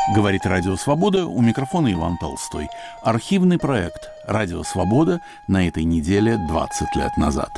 Говорит Радио Свобода, у микрофона Иван Толстой. Архивный проект «Радио Свобода» на этой неделе 20 лет назад.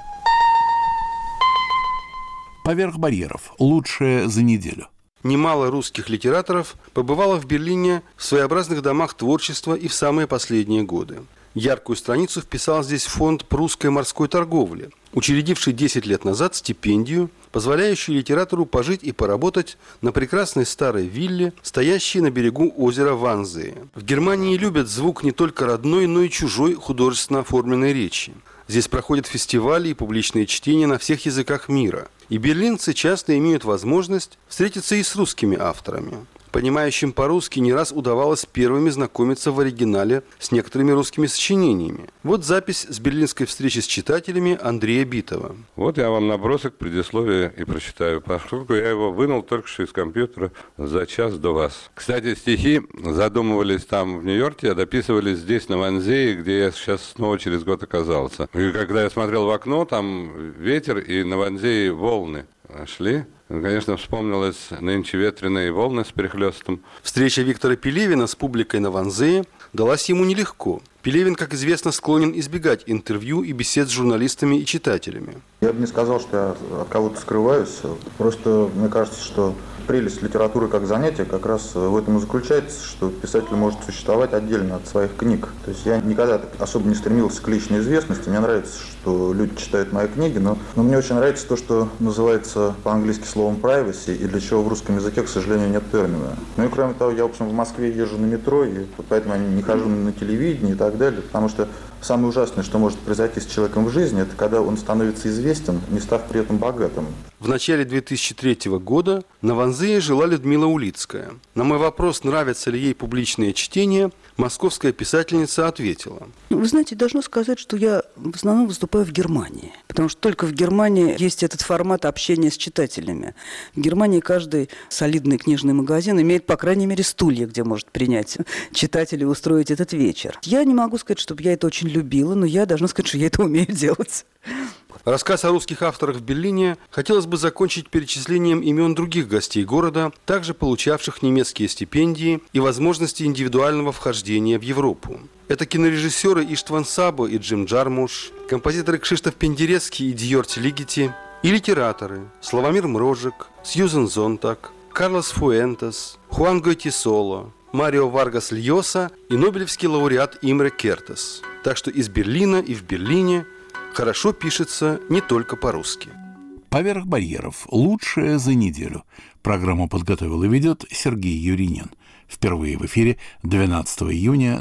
«Поверх барьеров. Лучшее за неделю». Немало русских литераторов побывало в Берлине в своеобразных домах творчества и в самые последние годы. Яркую страницу вписал здесь фонд прусской морской торговли, учредивший 10 лет назад стипендию, позволяющую литератору пожить и поработать на прекрасной старой вилле, стоящей на берегу озера Ванзее. В Германии любят звук не только родной, но и чужой художественно оформленной речи. Здесь проходят фестивали и публичные чтения на всех языках мира. И берлинцы часто имеют возможность встретиться и с русскими авторами. Понимающим по-русски не раз удавалось первыми знакомиться в оригинале с некоторыми русскими сочинениями. Вот запись с берлинской встречи с читателями Андрея Битова. Вот я вам набросок, предисловие и прочитаю, поскольку я его вынул только что из компьютера за час до вас. Кстати, стихи задумывались там в Нью-Йорке, а дописывались здесь, на Ванзее, где я сейчас снова через год оказался. И когда я смотрел в окно, там ветер и на Ванзее волны шли. Конечно, вспомнилось нынче ветреные волны с перехлёстом. Встреча Виктора Пелевина с публикой на Ванзее далась ему нелегко. Пелевин, как известно, склонен избегать интервью и бесед с журналистами и читателями. Я бы не сказал, что я от кого-то скрываюсь. Просто мне кажется, что прелесть литературы как занятия как раз в этом и заключается, что писатель может существовать отдельно от своих книг. То есть я никогда особо не стремился к личной известности. Мне нравится, что люди читают мои книги, но мне очень нравится то, что называется по-английски словом privacy, и для чего в русском языке, к сожалению, нет термина. Ну и кроме того, я, в общем, в Москве езжу на метро, и поэтому я не хожу на телевидение и так далее, потому что самое ужасное, что может произойти с человеком в жизни, это когда он становится известен, не став при этом богатым. В начале 2003 года на Ванзее жила Людмила Улицкая. На мой вопрос, нравятся ли ей публичные чтения, московская писательница ответила. Вы знаете, должна сказать, что я в основном выступаю в Германии, потому что только в Германии есть этот формат общения с читателями. В Германии каждый солидный книжный магазин имеет, по крайней мере, стулья, где может принять читателей и устроить этот вечер. Я не могу сказать, чтобы я это очень любила, но я должна сказать, что я это умею делать. Рассказ о русских авторах в Берлине хотелось бы закончить перечислением имен других гостей города, также получавших немецкие стипендии и возможности индивидуального вхождения в Европу. Это кинорежиссеры Иштван Сабо и Джим Джармуш, композиторы Кшиштоф Пендерецкий и Дьорти Лигити, и литераторы Славомир Мрожик, Сьюзен Зонтаг, Карлос Фуэнтес, Хуан Гойтисоло, Марио Варгас Льоса и нобелевский лауреат Имре Кертес. Так что из Берлина и в Берлине хорошо пишется не только по-русски. «Поверх барьеров. Лучшее за неделю». Программу подготовил и ведет Сергей Юринин. Впервые в эфире 12 июня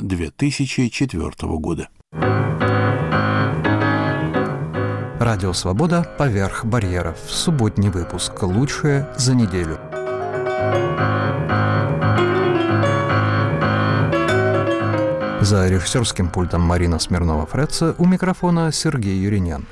2004 года. Радио «Свобода. Поверх барьеров». Субботний выпуск. Лучшее за неделю. За режиссерским пультом Марина Смирнова-Фреца, у микрофона Сергей Юринян.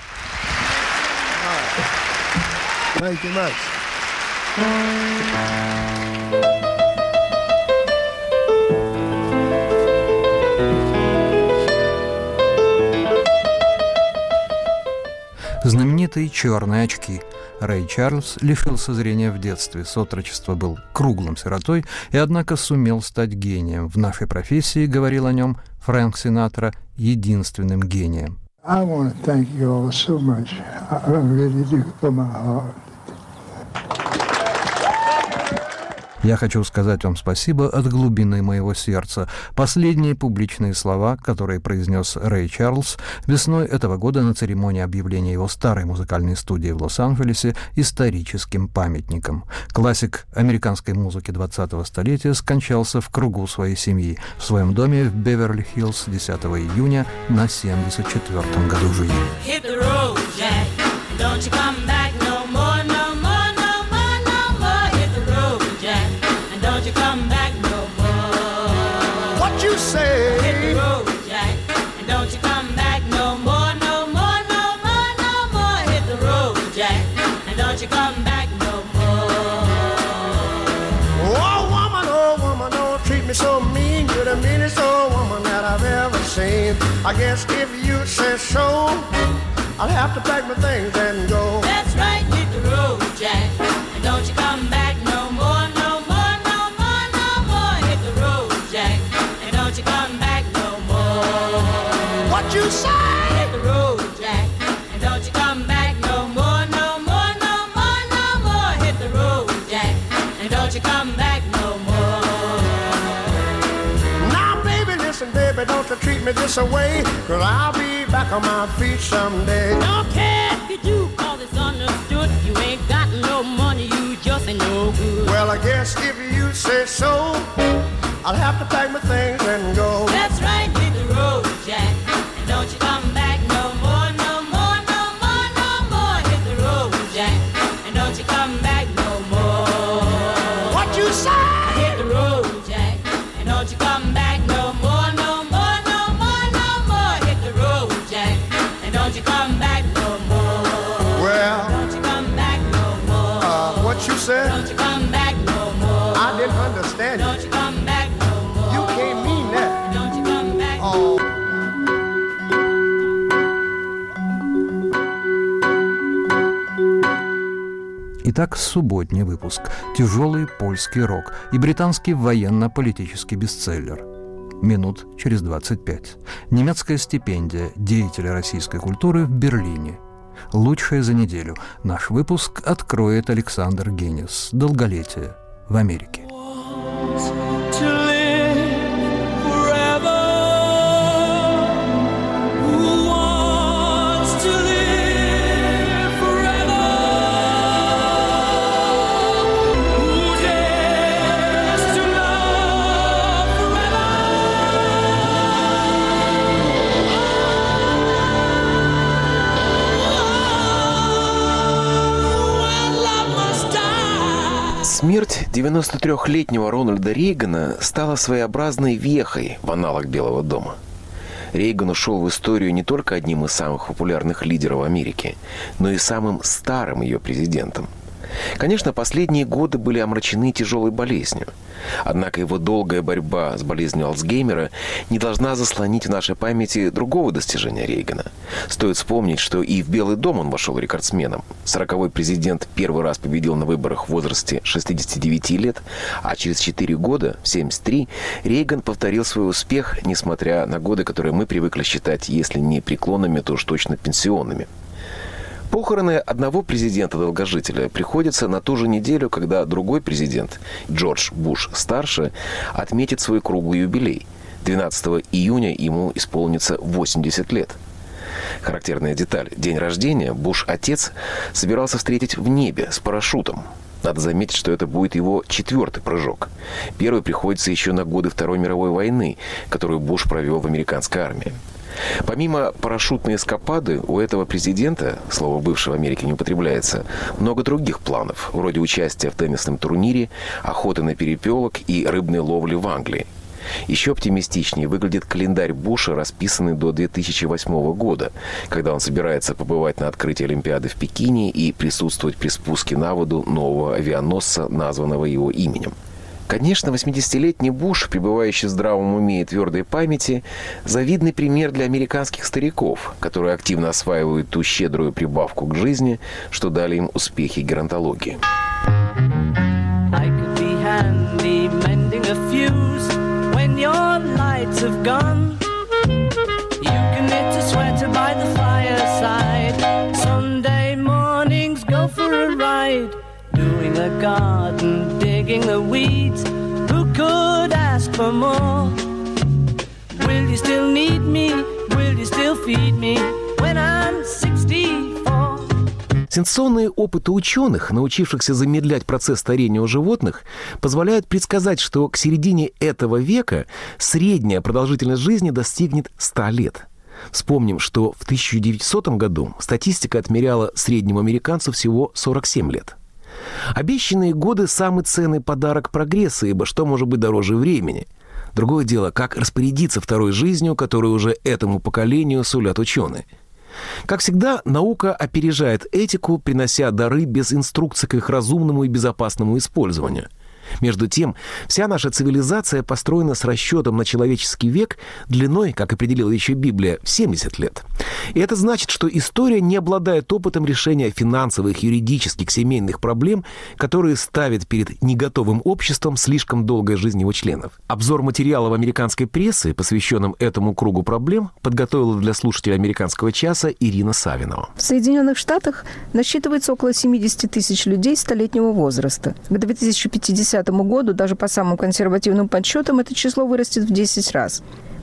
Знаменитые черные очки. Рэй Чарльз лишился зрения в детстве, с отрочества был круглым сиротой и, однако, сумел стать гением. В нашей профессии, говорил о нем Фрэнк Синатра, единственным гением. I want to thank you all so much. I really do from my heart. Я хочу сказать вам спасибо от глубины моего сердца. Последние публичные слова, которые произнес Рэй Чарльз весной этого года на церемонии объявления его старой музыкальной студии в Лос-Анджелесе историческим памятником. Классик американской музыки 20-го столетия скончался в кругу своей семьи в своем доме в Беверли-Хиллз 10 июня на 74-м году жизни. You say hit the road, Jack, and don't you come back no more, no more, no more, no more. Hit the road, Jack, and don't you come back no more. Oh woman, don't treat me so mean. You're the meanest old woman that I've ever seen. I guess if you say so, I'll have to pack my things and go. That's right, hit the road, Jack, and don't you come back no more, no more, no more, no more. treat me this way, 'cause I'll be back on my feet someday. Don't care if you do, 'cause it's understood. You ain't got no money, you just ain't no good. Well, I guess if you say so, I'll have to pack my things and go. That's right, hit the road, Jack, and don't you come back no more, no more, no more, no more. Hit the road, Jack, and don't you come back no more. What you say? Hit the road, Jack, and don't you come back no more, no more, no more, no more. Hit the road, Jack, and don't you come back no more. Well, don't you come back no more. What you said? Don't you come back no more. I didn't understand you. Don't you come back no more. You can't mean that. Don't you come back. Oh. Итак, субботний выпуск. Тяжелый польский рок и британский военно-политический бестселлер. Минут через 25. Немецкая стипендия деятеля российской культуры в Берлине. Лучшее за неделю. Наш выпуск откроет Александр Генис. Долголетие в Америке. Смерть 93-летнего Рональда Рейгана стала своеобразной вехой в аналах Белого дома. Рейган ушел в историю не только одним из самых популярных лидеров Америки, но и самым старым ее президентом. Конечно, последние годы были омрачены тяжелой болезнью. Однако его долгая борьба с болезнью Альцгеймера не должна заслонить в нашей памяти другого достижения Рейгана. Стоит вспомнить, что и в Белый дом он вошел рекордсменом. 40-й президент первый раз победил на выборах в возрасте 69 лет, а через 4 года, в 73, Рейган повторил свой успех, несмотря на годы, которые мы привыкли считать, если не преклонными, то уж точно пенсионными. Похороны одного президента-долгожителя приходятся на ту же неделю, когда другой президент, Джордж Буш-старший, отметит свой круглый юбилей. 12 июня ему исполнится 80 лет. Характерная деталь. День рождения Буш-отец собирался встретить в небе с парашютом. Надо заметить, что это будет его 4-й прыжок. Первый приходится еще на годы Второй мировой войны, которую Буш провел в американской армии. Помимо парашютной эскапады, у этого президента, слово «бывший» в Америке не употребляется, много других планов, вроде участия в теннисном турнире, охоты на перепелок и рыбной ловли в Англии. Еще оптимистичнее выглядит календарь Буша, расписанный до 2008 года, когда он собирается побывать на открытии Олимпиады в Пекине и присутствовать при спуске на воду нового авианосца, названного его именем. Конечно, 80-летний Буш, пребывающий в здравом уме и твердой памяти, завидный пример для американских стариков, которые активно осваивают ту щедрую прибавку к жизни, что дали им успехи геронтологии. Doing a garden, digging the weeds. Who could ask for more? Will you still need me? Will you still feed me when I'm 64? Сенсационные опыты ученых, научившихся замедлять процесс старения у животных, позволяют предсказать, что к середине этого века средняя продолжительность жизни достигнет 100 лет. Вспомним, что в 1900 году статистика отмеряла среднему американцу всего 47 лет. Обещанные годы – самый ценный подарок прогресса, ибо что может быть дороже времени? Другое дело, как распорядиться второй жизнью, которую уже этому поколению сулят ученые. Как всегда, наука опережает этику, принося дары без инструкций к их разумному и безопасному использованию. Между тем, вся наша цивилизация построена с расчетом на человеческий век длиной, как определила еще Библия, в 70 лет. И это значит, что история не обладает опытом решения финансовых, юридических, семейных проблем, которые ставят перед неготовым обществом слишком долгая жизнь его членов. Обзор материалов американской прессы, посвященным этому кругу проблем, подготовила для слушателей «Американского часа» Ирина Савинова. В Соединенных Штатах насчитывается около 70 тысяч людей столетнего возраста. К 2050 году, даже по самым консервативным подсчетам, это число вырастет в 10 раз.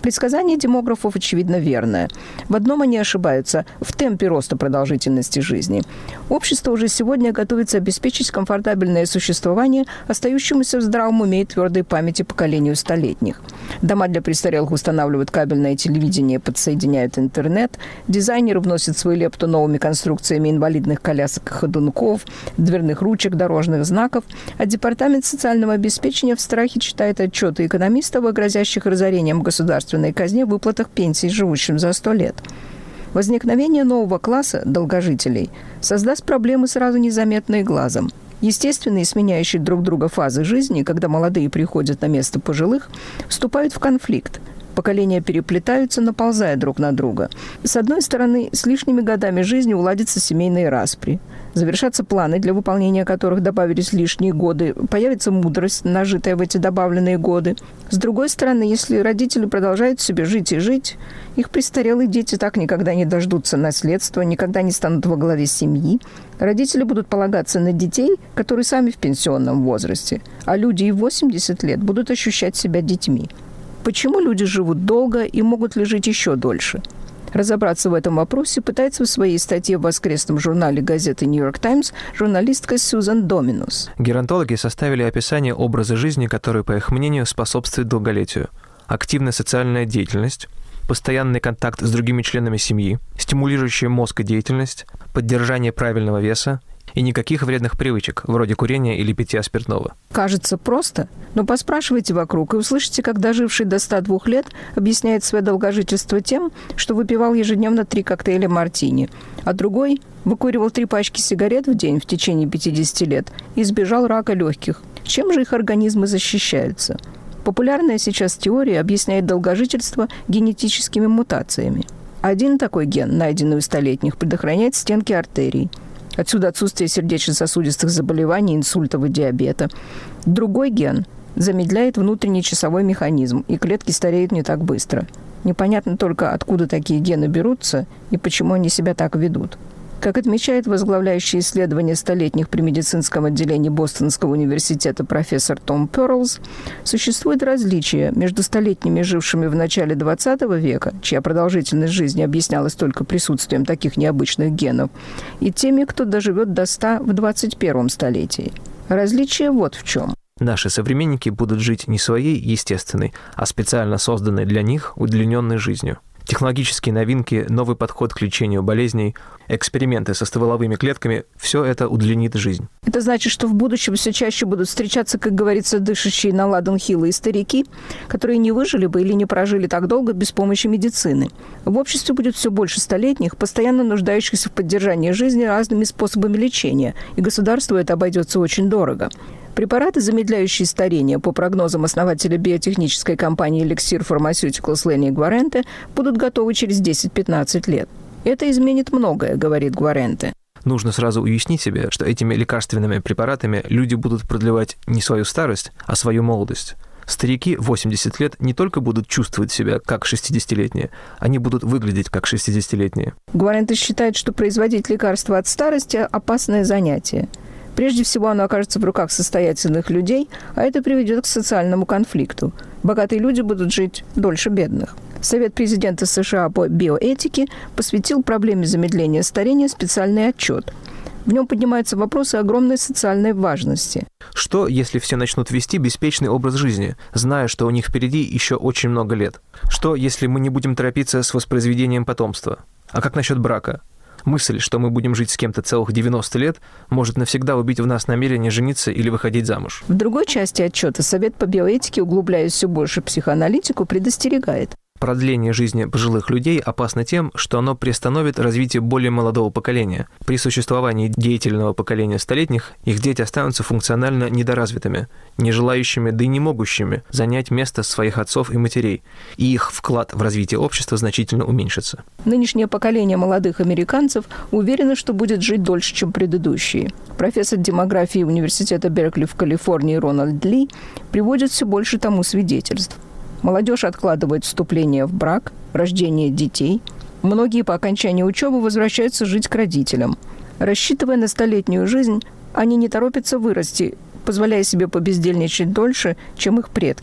Предсказание демографов, очевидно, верное. В одном они ошибаются – в темпе роста продолжительности жизни. Общество уже сегодня готовится обеспечить комфортабельное существование остающемуся в здравом уме и твердой памяти поколению столетних. Дома для престарелых устанавливают кабельное телевидение, подсоединяют интернет. Дизайнеры вносят свою лепту новыми конструкциями инвалидных колясок и ходунков, дверных ручек, дорожных знаков. А Департамент социального обеспечения в страхе читает отчеты экономистов о грозящих разорением государственной казне в выплатах пенсий живущим за 100 лет. Возникновение нового класса долгожителей создаст проблемы, сразу незаметные глазом. Естественные, сменяющие друг друга фазы жизни, когда молодые приходят на место пожилых, вступают в конфликт. Поколения переплетаются, наползая друг на друга. С одной стороны, с лишними годами жизни уладятся семейные распри. Завершатся планы, для выполнения которых добавились лишние годы. Появится мудрость, нажитая в эти добавленные годы. С другой стороны, если родители продолжают себе жить и жить, их престарелые дети так никогда не дождутся наследства, никогда не станут во главе семьи. Родители будут полагаться на детей, которые сами в пенсионном возрасте. А люди и в 80 лет будут ощущать себя детьми. Почему люди живут долго и могут ли жить еще дольше? Разобраться в этом вопросе пытается в своей статье в воскресном журнале газеты «Нью-Йорк Таймс» журналистка Сьюзан Доминус. Геронтологи составили описание образа жизни, который, по их мнению, способствует долголетию. Активная социальная деятельность, постоянный контакт с другими членами семьи, стимулирующая мозг и деятельность, поддержание правильного веса и никаких вредных привычек, вроде курения или питья спиртного. Кажется просто, но поспрашивайте вокруг и услышите, как доживший до 102 лет объясняет свое долгожительство тем, что выпивал ежедневно 3 коктейля мартини, а другой выкуривал 3 пачки сигарет в день в течение 50 лет и избежал рака легких. Чем же их организмы защищаются? Популярная сейчас теория объясняет долгожительство генетическими мутациями. Один такой ген, найденный у столетних, предохраняет стенки артерий. Отсюда отсутствие сердечно-сосудистых заболеваний, инсультов и диабета. Другой ген замедляет внутренний часовой механизм, и клетки стареют не так быстро. Непонятно только, откуда такие гены берутся и почему они себя так ведут. Как отмечает возглавляющий исследования столетних при медицинском отделении Бостонского университета профессор Том Перлс, существует различие между столетними, жившими в начале XX века, чья продолжительность жизни объяснялась только присутствием таких необычных генов, и теми, кто доживет до 100 в 21 столетии. Различие вот в чем. Наши современники будут жить не своей естественной, а специально созданной для них удлиненной жизнью. Технологические новинки, новый подход к лечению болезней, эксперименты со стволовыми клетками – все это удлинит жизнь. Это значит, что в будущем все чаще будут встречаться, как говорится, дышащие на ладан хилые старики, которые не выжили бы или не прожили так долго без помощи медицины. В обществе будет все больше столетних, постоянно нуждающихся в поддержании жизни разными способами лечения, и государству это обойдется очень дорого. Препараты, замедляющие старение, по прогнозам основателя биотехнической компании Elixir Pharmaceuticals Ленни Гваренте, будут готовы через 10-15 лет. Это изменит многое, говорит Гваренте. Нужно сразу уяснить себе, что этими лекарственными препаратами люди будут продлевать не свою старость, а свою молодость. Старики 80 лет не только будут чувствовать себя как 60-летние, они будут выглядеть как 60-летние. Гваренте считает, что производить лекарства от старости – опасное занятие. Прежде всего, оно окажется в руках состоятельных людей, а это приведет к социальному конфликту. Богатые люди будут жить дольше бедных. Совет президента США по биоэтике посвятил проблеме замедления старения специальный отчет. В нем поднимаются вопросы огромной социальной важности. Что, если все начнут вести беспечный образ жизни, зная, что у них впереди еще очень много лет? Что, если мы не будем торопиться с воспроизведением потомства? А как насчет брака? Мысль, что мы будем жить с кем-то целых 90 лет, может навсегда убить в нас намерение жениться или выходить замуж. В другой части отчета Совет по биоэтике, углубляясь все больше в психоаналитику, предостерегает. Продление жизни пожилых людей опасно тем, что оно приостановит развитие более молодого поколения. При существовании деятельного поколения столетних их дети останутся функционально недоразвитыми, не желающими, да и не могущими занять место своих отцов и матерей, и их вклад в развитие общества значительно уменьшится. Нынешнее поколение молодых американцев уверено, что будет жить дольше, чем предыдущие. Профессор демографии Университета Беркли в Калифорнии Рональд Ли приводит все больше тому свидетельств. Молодежь откладывает вступление в брак, рождение детей. Многие по окончании учебы возвращаются жить к родителям. Рассчитывая на столетнюю жизнь, они не торопятся вырасти, позволяя себе побездельничать дольше, чем их предки.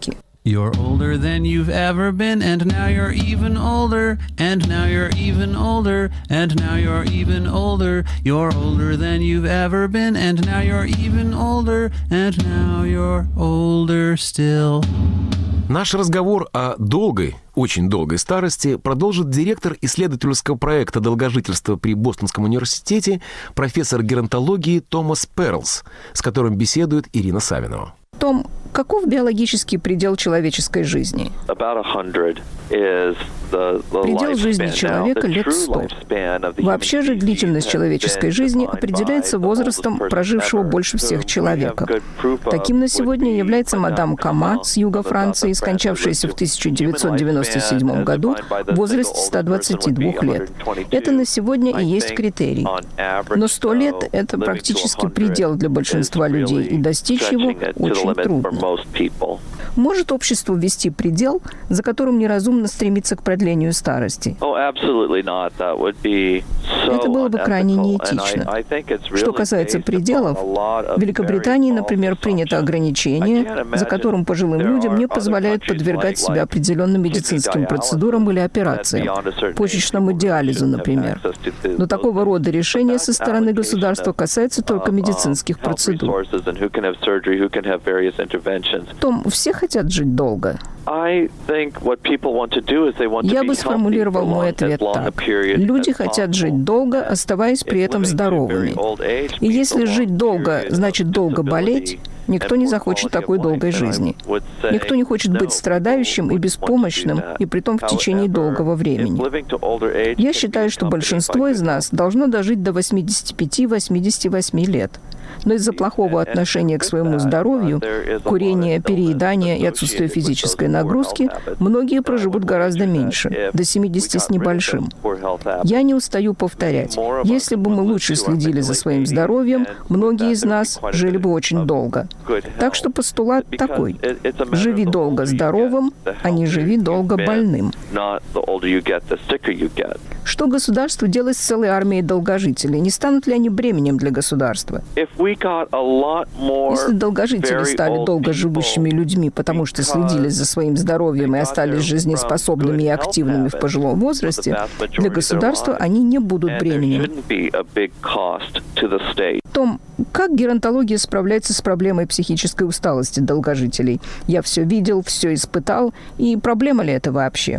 You're older than you've ever been, and now you're even older, and now you're even older, and now you're even older. You're older than you've ever been, and now you're even older, and now you're older still. Наш разговор о долгой, очень долгой старости продолжит директор исследовательского проекта долгожительства при Бостонском университете, профессор геронтологии Томас Перлс, с которым беседует Ирина Савинова. Том, каков биологический предел человеческой жизни? Предел жизни человека лет 100. Вообще же длительность человеческой жизни определяется возрастом прожившего больше всех человека. Таким на сегодня является мадам Кама с юга Франции, скончавшаяся в 1997 году в возрасте 122 лет. Это на сегодня и есть критерий. Но 100 лет – это практически предел для большинства людей, и достичь его очень трудно. Может общество ввести предел, за которым неразумно стремиться к продлению старости? Это было бы крайне неэтично. Что касается пределов, в Великобритании, например, принято ограничение, за которым пожилым людям не позволяют подвергать себя определенным медицинским процедурам или операциям, почечному диализу, например. Но такого рода решения со стороны государства касаются только медицинских процедур. Том, все хотят жить долго. Я бы сформулировал мой ответ так. Люди хотят жить долго, оставаясь при этом здоровыми. И если жить долго значит долго болеть, никто не захочет такой долгой жизни. Никто не хочет быть страдающим и беспомощным, и притом в течение долгого времени. Я считаю, что большинство из нас должно дожить до 85-88 лет. Но из-за плохого отношения к своему здоровью, курения, переедания и отсутствия физической нагрузки, многие проживут гораздо меньше, до 70 с небольшим. Я не устаю повторять, если бы мы лучше следили за своим здоровьем, многие из нас жили бы очень долго. Так что постулат такой: живи долго здоровым, а не живи долго больным. Что государству делать с целой армией долгожителей? Не станут ли они бременем для государства? Если долгожители стали долгоживущими людьми, потому что следили за своим здоровьем и остались жизнеспособными и активными в пожилом возрасте, для государства они не будут бременем. Том, как геронтология справляется с проблемой психической усталости долгожителей? Я все видел, все испытал, и проблема ли это вообще?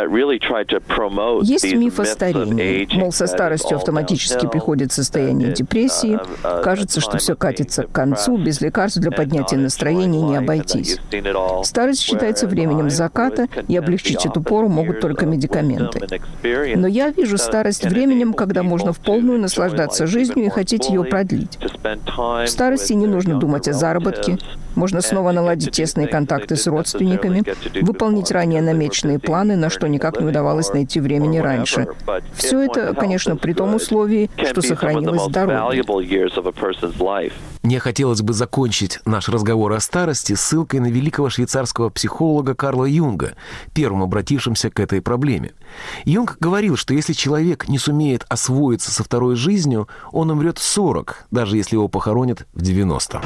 Есть миф о старении. Мол, со старостью автоматически приходит состояние депрессии. Кажется, что все катится к концу, без лекарств для поднятия настроения не обойтись. Старость считается временем заката, и облегчить эту пору могут только медикаменты. Но я вижу старость временем, когда можно в полную наслаждаться жизнью и хотеть ее продлить. В старости не нужно думать о заработке. Можно снова наладить тесные контакты с родственниками, выполнить ранее намеченные планы, на что никак не удавалось найти времени раньше. Все это, конечно, при том условии, что сохранилось здоровье. Мне хотелось бы закончить наш разговор о старости ссылкой на великого швейцарского психолога Карла Юнга, первым обратившимся к этой проблеме. Юнг говорил, что если человек не сумеет освоиться со второй жизнью, он умрет в 40, даже если его похоронят в 90.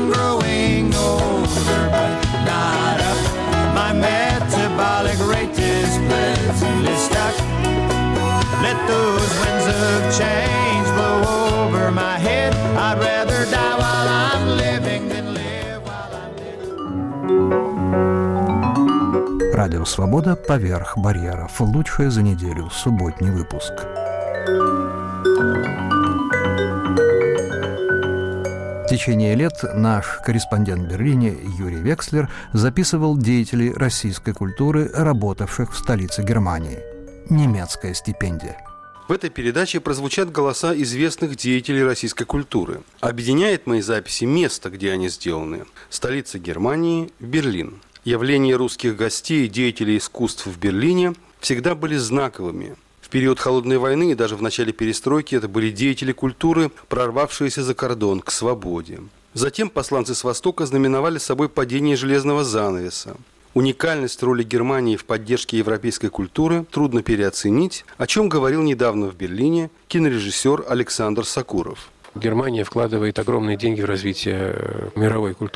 Радио «Свобода» поверх барьеров. Лучшее за неделю. Субботний выпуск. В течение лет наш корреспондент в Берлине Юрий Векслер записывал деятелей российской культуры, работавших в столице Германии. Немецкая стипендия. В этой передаче прозвучат голоса известных деятелей российской культуры. Объединяет мои записи место, где они сделаны. Столица Германии – Берлин. Явления русских гостей и деятелей искусств в Берлине всегда были знаковыми. В период Холодной войны и даже в начале перестройки это были деятели культуры, прорвавшиеся за кордон к свободе. Затем посланцы с Востока знаменовали собой падение железного занавеса. Уникальность роли Германии в поддержке европейской культуры трудно переоценить, о чем говорил недавно в Берлине кинорежиссер Александр Сакуров. Германия вкладывает огромные деньги в развитие мировой культуры.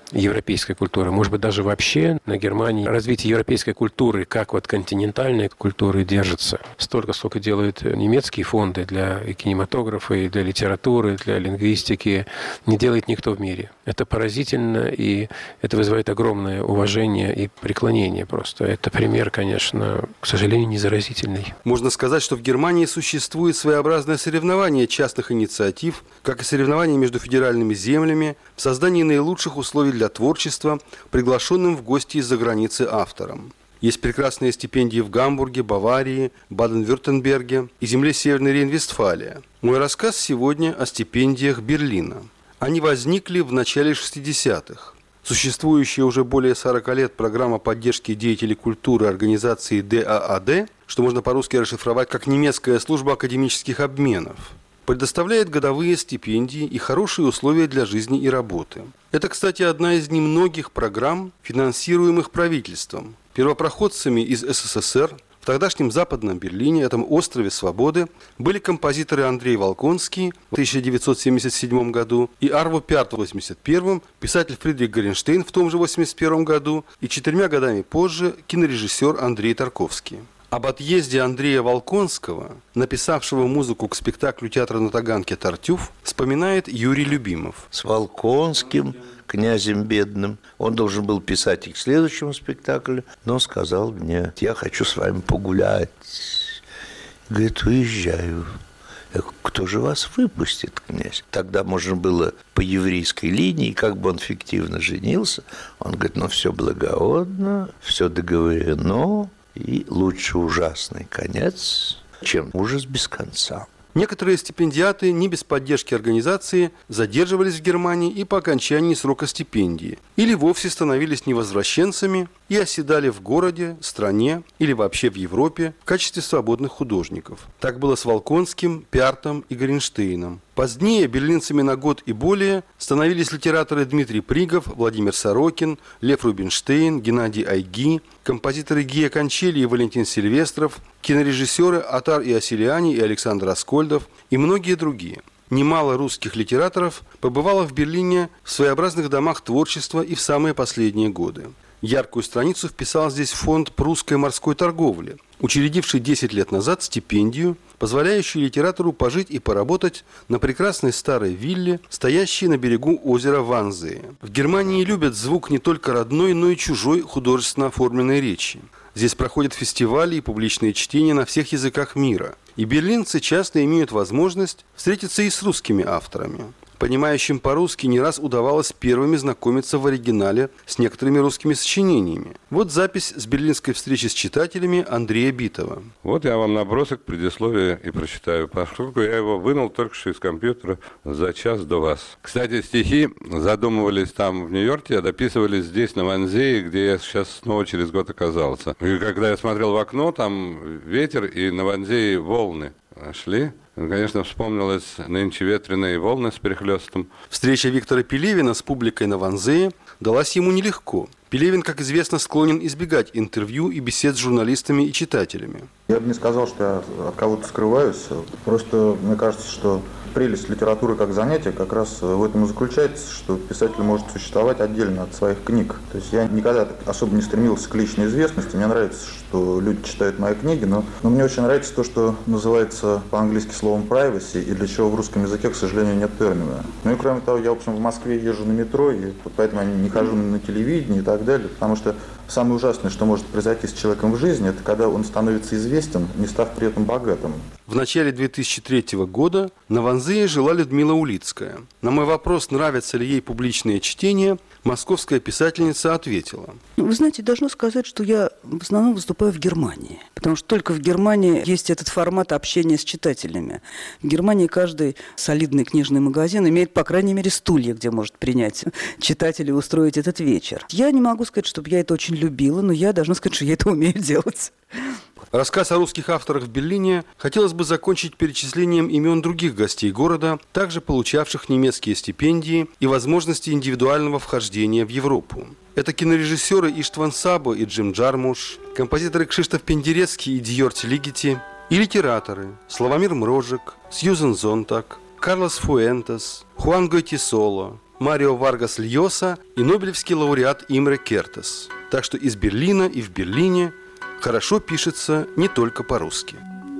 европейской культуры. Может быть, даже вообще на Германии развитие европейской культуры, как вот континентальной культуры, держится. Столько, сколько делают немецкие фонды для и кинематографа, и для литературы, для лингвистики, не делает никто в мире. Это поразительно, и это вызывает огромное уважение и преклонение просто. Это пример, конечно, к сожалению, не заразительный. Можно сказать, что в Германии существует своеобразное соревнование частных инициатив, как и соревнование между федеральными землями в создании наилучших условий для творчества приглашенным в гости из-за границы авторам. Есть прекрасные стипендии в Гамбурге, Баварии, Баден-Вюртемберге и земле Северной Рейн-Вестфалия. Мой рассказ сегодня о стипендиях Берлина. Они возникли в начале 60-х. Существующая уже более 40 лет программа поддержки деятелей культуры организации ДААД, что можно по-русски расшифровать как немецкая служба академических обменов, предоставляет годовые стипендии и хорошие условия для жизни и работы. Это, кстати, одна из немногих программ, финансируемых правительством. Первопроходцами из СССР в тогдашнем Западном Берлине, этом острове свободы, были композиторы Андрей Волконский в 1977 году и Арво Пярт в 1981, писатель Фридрих Горенштейн в том же 1981 году и 4 годами позже кинорежиссер Андрей Тарковский. Об отъезде Андрея Волконского, написавшего музыку к спектаклю театра на Таганке «Тартюф», вспоминает Юрий Любимов. С Волконским, князем бедным, он должен был писать и к следующему спектаклю, но сказал мне: я хочу с вами погулять. Говорит: уезжаю. Я говорю: кто же вас выпустит, князь? Тогда можно было по еврейской линии, как бы он фиктивно женился. Он говорит: ну все благородно, все договорено. И лучше ужасный конец, чем ужас без конца. Некоторые стипендиаты не без поддержки организации задерживались в Германии и по окончании срока стипендии, или вовсе становились невозвращенцами и оседали в городе, стране или вообще в Европе в качестве свободных художников. Так было с Волконским, Пяртом и Горенштейном. Позднее берлинцами на год и более становились литераторы Дмитрий Пригов, Владимир Сорокин, Лев Рубинштейн, Геннадий Айги, композиторы Гия Кончели и Валентин Сильвестров, кинорежиссеры Отар Иосилиани и Александр Аскольдов и многие другие. Немало русских литераторов побывало в Берлине в своеобразных домах творчества и в самые последние годы. Яркую страницу вписал здесь фонд прусской морской торговли, учредивший 10 лет назад стипендию, позволяющую литератору пожить и поработать на прекрасной старой вилле, стоящей на берегу озера Ванзее. В Германии любят звук не только родной, но и чужой художественно оформленной речи. Здесь проходят фестивали и публичные чтения на всех языках мира. И берлинцы часто имеют возможность встретиться и с русскими авторами. Понимающим по-русски не раз удавалось первыми знакомиться в оригинале с некоторыми русскими сочинениями. Вот запись с берлинской встречи с читателями Андрея Битова. Вот я вам набросок, предисловие и прочитаю, поскольку я его вынул только что из компьютера за час до вас. Кстати, стихи задумывались там в Нью-Йорке, а дописывались здесь, на Ванзее, где я сейчас снова через год оказался. И когда я смотрел в окно, там ветер и на Ванзее волны шли. Конечно, вспомнилось нынче ветреные волны с перехлестом. Встреча Виктора Пелевина с публикой на Ванзее далась ему нелегко. Пелевин, как известно, склонен избегать интервью и бесед с журналистами и читателями. Я бы не сказал, что я от кого-то скрываюсь. Просто мне кажется, что прелесть литературы как занятия как раз в этом и заключается, что писатель может существовать отдельно от своих книг. То есть я никогда особо не стремился к личной известности. Мне нравится, что люди читают мои книги, но мне очень нравится то, что называется по-английски словом privacy, и для чего в русском языке, к сожалению, нет термина. Ну и кроме того, я, в общем, в Москве езжу на метро, и поэтому я не хожу на телевидение и так далее, потому что самое ужасное, что может произойти с человеком в жизни, это когда он становится известен, не став при этом богатым. В начале 2003 года на Ванзее жила Людмила Улицкая. На мой вопрос, нравятся ли ей публичные чтения, московская писательница ответила. Вы знаете, должна сказать, что я в основном выступаю в Германии, потому что только в Германии есть этот формат общения с читателями. В Германии каждый солидный книжный магазин имеет, по крайней мере, стулья, где может принять читателей и устроить этот вечер. Я не могу сказать, чтобы я это очень любила, но я должна сказать, что я это умею делать. Рассказ о русских авторах в Берлине хотелось бы закончить перечислением имен других гостей города, также получавших немецкие стипендии и возможности индивидуального вхождения в Европу. Это кинорежиссеры Иштван Сабо и Джим Джармуш, композиторы Кшиштоф Пендерецкий и Дьорти Лигити, и литераторы Славомир Мрожик, Сьюзен Зонтак, Карлос Фуэнтес, Хуан Гойтисоло, Марио Варгас Льоса и нобелевский лауреат Имре Кертес. Так что из Берлина и в Берлине хорошо пишется не только по-русски.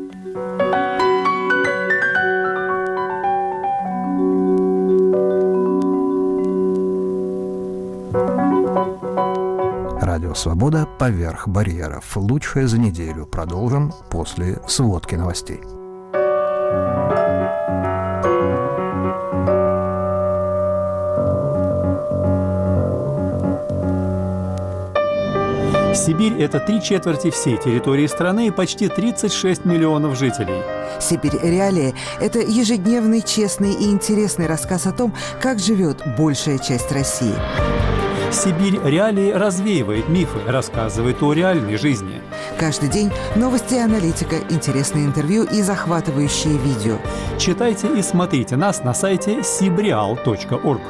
Радио «Свобода» поверх барьеров. Лучшее за неделю. Продолжим после сводки новостей. Сибирь – это 3/4 всей территории страны и почти 36 миллионов жителей. «Сибирь. Реалии» – это ежедневный, честный и интересный рассказ о том, как живет большая часть России. «Сибирь. Реалии» развеивает мифы, рассказывает о реальной жизни. Каждый день новости и аналитика, интересные интервью и захватывающие видео. Читайте и смотрите нас на сайте sibreal.org.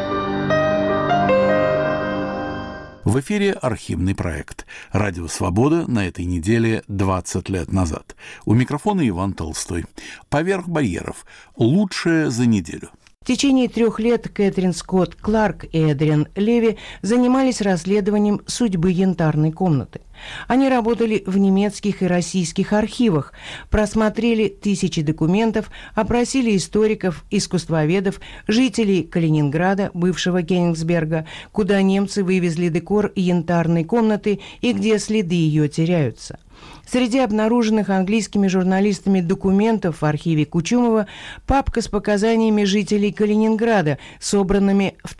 В эфире архивный проект «Радио Свобода» на этой неделе 20 лет назад. У микрофона Иван Толстой. «Поверх барьеров. Лучшее за неделю». В течение 3 лет Кэтрин Скотт Кларк и Адриан Леви занимались расследованием судьбы янтарной комнаты. Они работали в немецких и российских архивах, просмотрели тысячи документов, опросили историков, искусствоведов, жителей Калининграда, бывшего Кёнигсберга, куда немцы вывезли декор янтарной комнаты и где следы ее теряются. Среди обнаруженных английскими журналистами документов в архиве Кучумова папка с показаниями жителей Калининграда, собранными в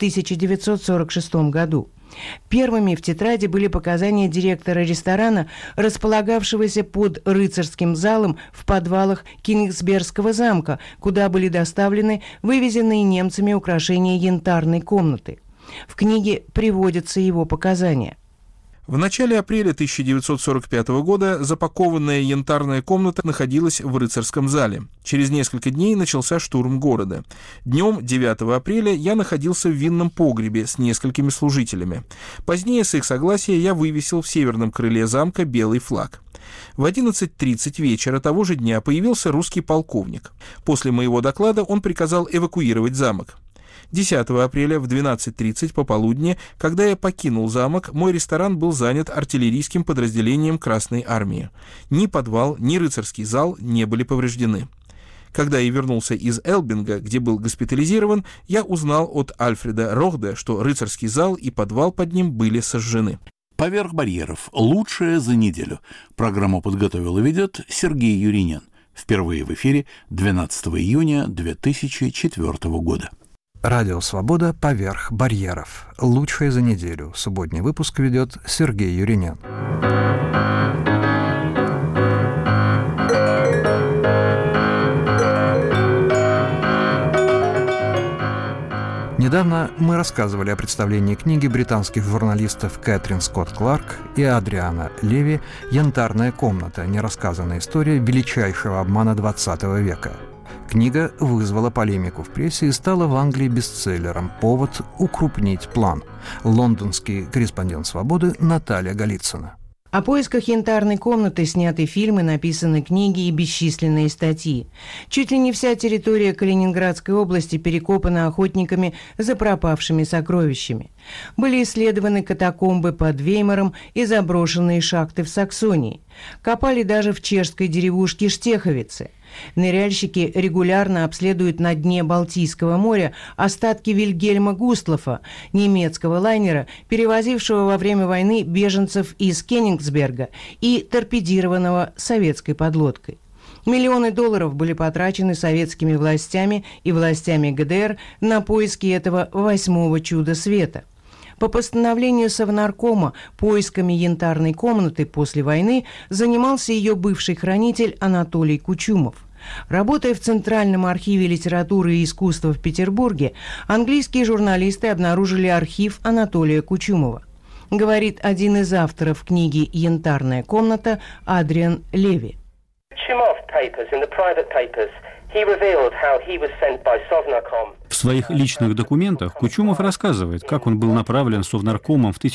1946 году. Первыми в тетради были показания директора ресторана, располагавшегося под рыцарским залом в подвалах Кёнигсбергского замка, куда были доставлены вывезенные немцами украшения янтарной комнаты. В книге приводятся его показания. В начале апреля 1945 года запакованная янтарная комната находилась в рыцарском зале. Через несколько дней начался штурм города. Днем 9 апреля я находился в винном погребе с несколькими служителями. Позднее, с их согласия, я вывесил в северном крыле замка белый флаг. В 11:30 вечера того же дня появился русский полковник. После моего доклада он приказал эвакуировать замок. 10 апреля в 12:30 пополудни, когда я покинул замок, мой ресторан был занят артиллерийским подразделением Красной армии. Ни подвал, ни рыцарский зал не были повреждены. Когда я вернулся из Элбинга, где был госпитализирован, я узнал от Альфреда Рохде, что рыцарский зал и подвал под ним были сожжены. «Поверх барьеров. Лучшее за неделю». Программу подготовил и ведет Сергей Юринин. Впервые в эфире 12 июня 2004 года. Радио «Свобода» поверх барьеров. Лучшее за неделю. Субботний выпуск ведет Сергей Юринин. Недавно мы рассказывали о представлении книги британских журналистов Кэтрин Скотт Кларк и Адриана Леви «Янтарная комната. Нерассказанная история величайшего обмана XX века». Книга вызвала полемику в прессе и стала в Англии бестселлером. Повод укрупнить план. Лондонский корреспондент «Свободы» Наталья Голицына. О поисках янтарной комнаты сняты фильмы, написаны книги и бесчисленные статьи. Чуть ли не вся территория Калининградской области перекопана охотниками за пропавшими сокровищами. Были исследованы катакомбы под Веймаром и заброшенные шахты в Саксонии. Копали даже в чешской деревушке Штеховице. Ныряльщики регулярно обследуют на дне Балтийского моря остатки Вильгельма Густлофа, немецкого лайнера, перевозившего во время войны беженцев из Кёнигсберга и торпедированного советской подлодкой. Миллионы долларов были потрачены советскими властями и властями ГДР на поиски этого 8-го чуда света. По постановлению Совнаркома поисками янтарной комнаты после войны занимался ее бывший хранитель Анатолий Кучумов. Работая в Центральном архиве литературы и искусства в Петербурге, английские журналисты обнаружили архив Анатолия Кучумова. Говорит один из авторов книги «Янтарная комната» Адриан Леви. В В своих личных документах Кучумов рассказывает, как он был направлен совнаркомом в